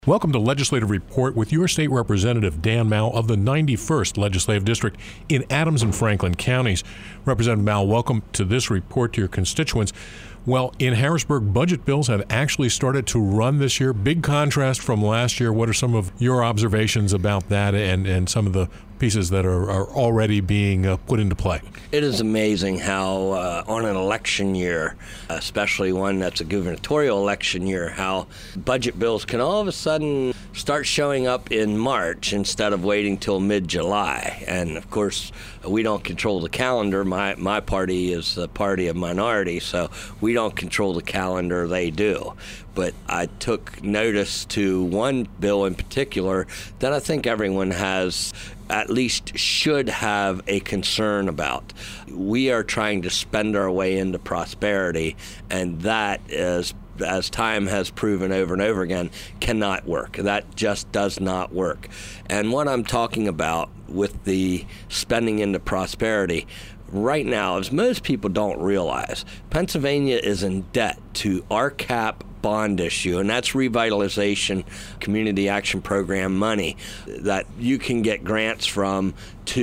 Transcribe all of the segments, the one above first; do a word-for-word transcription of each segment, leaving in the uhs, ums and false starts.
Welcome to Legislative Report with your state representative, Dan Mao of the ninety-first Legislative District in Adams and Franklin counties. Representative Mao, welcome to this report to your constituents. Well, in Harrisburg, budget bills have actually started to run this year. Big contrast from last year. What are some of your observations about that and, and some of the pieces that are, are already being uh, put into play? It is amazing how uh, on an election year, especially one that's a gubernatorial election year, how budget bills can all of a sudden start showing up in March instead of waiting till mid-July. And of course, we don't control the calendar. My, my party is the party of minority, so we don't control the calendar, they do. But I took notice to one bill in particular that I think everyone has, at least should have, a concern about. We are trying to spend our way into prosperity, and that is, as time has proven over and over again, cannot work. That just does not work. And what I'm talking about with the spending into prosperity right now, as most people don't realize, Pennsylvania is in debt to R C A P bond issue, and that's revitalization community action program money that you can get grants from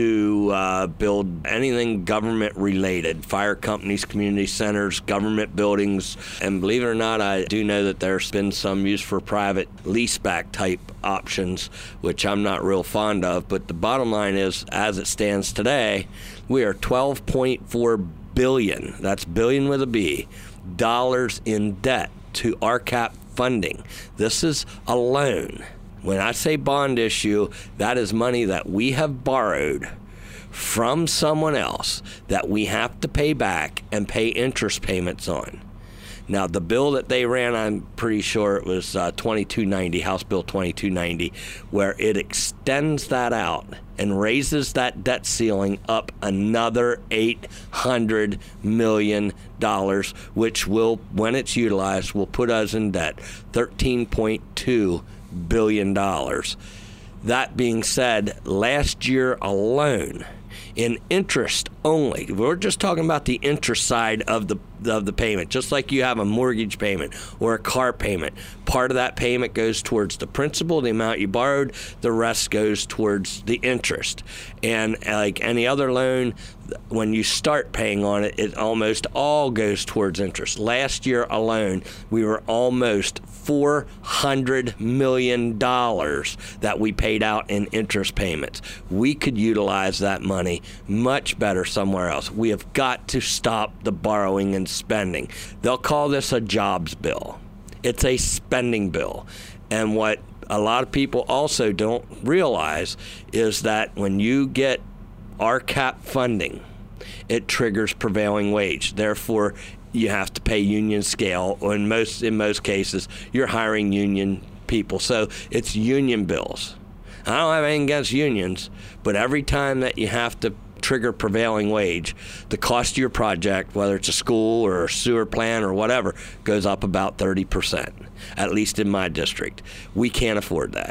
to uh, build anything government related, fire companies, community centers, government buildings. And believe it or not, I do know that there's been some use for private leaseback type options, which I'm not real fond of. But the bottom line is, as it stands today, we are twelve point four billion, that's billion with a B, dollars in debt to R C A P funding. This is a loan. When I say bond issue, that is money that we have borrowed from someone else that we have to pay back and pay interest payments on. Now, the bill that they ran, I'm pretty sure it was uh, twenty-two ninety, House Bill twenty-two ninety, where it extends that out and raises that debt ceiling up another eight hundred million dollars, which will, when it's utilized, will put us in debt thirteen point two billion dollars. That being said, last year alone, in interest only, we're just talking about the interest side of the of the payment, just like you have a mortgage payment or a car payment. Part of that payment goes towards the principal, the amount you borrowed, the rest goes towards the interest. And like any other loan, when you start paying on it, it almost all goes towards interest. Last year alone, we were almost four hundred million dollars that we paid out in interest payments. We could utilize that money much better somewhere else. We have got to stop the borrowing and spending. They'll call this a jobs bill. It's a spending bill. And what a lot of people also don't realize is that when you get R C A P funding, it triggers prevailing wage. Therefore, you have to pay union scale, or in most in most cases, you're hiring union people. So it's union bills. I don't have anything against unions, but every time that you have to trigger prevailing wage, the cost of your project, whether it's a school or a sewer plant or whatever, goes up about thirty percent, at least in my district. We can't afford that.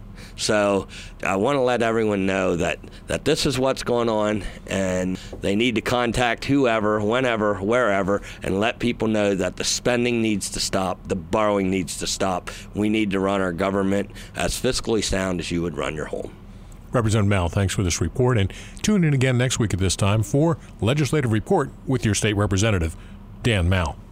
So I want to let everyone know that, that this is what's going on, and they need to contact whoever, whenever, wherever, and let people know that the spending needs to stop, the borrowing needs to stop. We need to run our government as fiscally sound as you would run your home. Representative Mao, thanks for this report, and tune in again next week at this time for Legislative Report with your state representative, Dan Mao.